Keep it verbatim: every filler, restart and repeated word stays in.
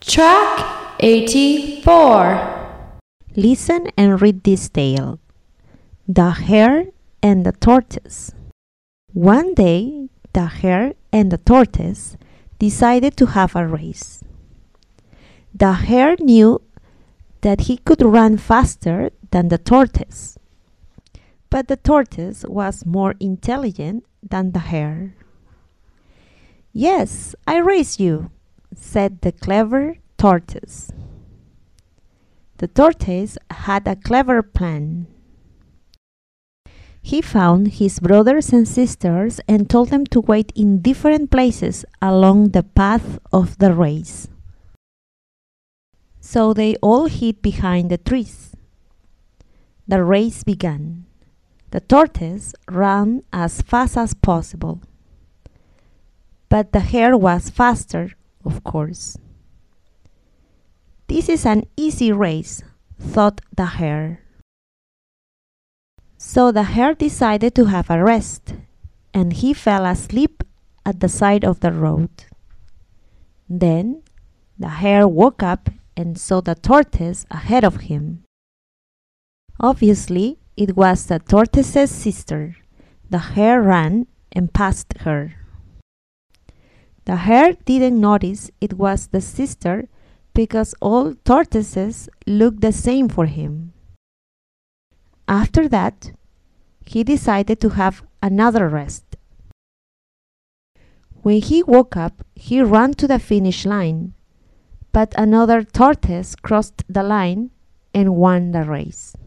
Track eighty-four. Listen and read this tale. The Hare and the Tortoise. One day, the hare and the tortoise decided to have a race. The hare knew that he could run faster than the tortoise, but the tortoise was more intelligent than the hare. "Yes, I race you," said the clever tortoise. The tortoise had a clever plan. He found his brothers and sisters and told them to wait in different places along the path of the race. So they all hid behind the trees. The race began. The tortoise ran as fast as possible, but the hare was faster, of course. "This is an easy race," thought the hare. So the hare decided to have a rest, and he fell asleep at the side of the road. Then the hare woke up and saw the tortoise ahead of him. Obviously, it was the tortoise's sister. The hare ran and passed her. The hare didn't notice it was the sister because all tortoises looked the same for him. After that, he decided to have another rest. When he woke up, he ran to the finish line, but another tortoise crossed the line and won the race.